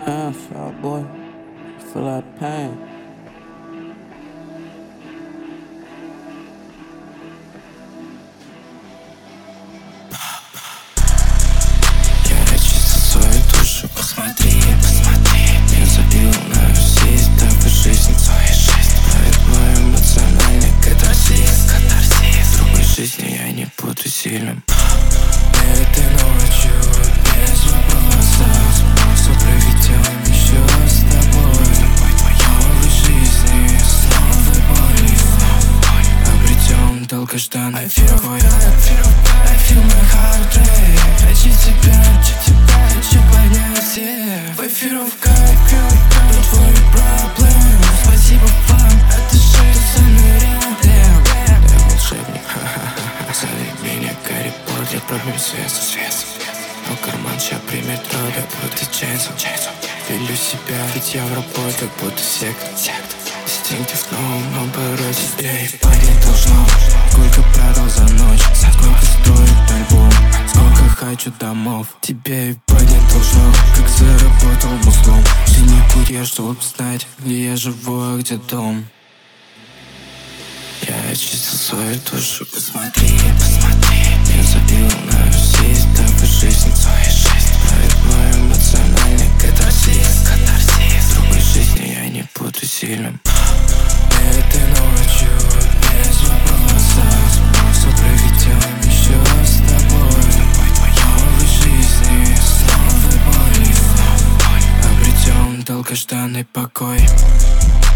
hands, foul boy. You feel that pain. Я очистил свою душу, посмотри, я забил на весь этапы жизни твоей жизни. Твой эмоциональный катарсис. В другой жизни я не буду сильным. Этой ночью без вопросов способ проведем еще с тобой. Новой жизни, с новой болью обретем долгожданный покой. I feel my heart rate. Хочу тебя, хочу понять всех. В эфире в кайф, но твои проблемы. Спасибо вам, это же со мной рядом. Я волшебник, ха-ха-ха. Зови меня Гарри Поттер, пробьем свет. Но карман ща примет роль, будто Джейсон. Велю себя, ведь я в работе, будто секта. Инстинктив в новом обороте. Тебе ебать не должно. Сколько продал за ночь, сколько стоит альбом, сколько хочу домов. Тебе ебать не должно. Как заработал музлом. Ты не куришь, чтобы знать, где я живу, а где дом. Я очистил свою душу, посмотри, я забил на все этапы жизни твоей жизни. Твой эмоциональный катарсис. В другой жизни я не буду сильным. Этой ночью без вопросов способ проведем еще с тобой. Новой жизни, с новой болью обретем долгожданный покой.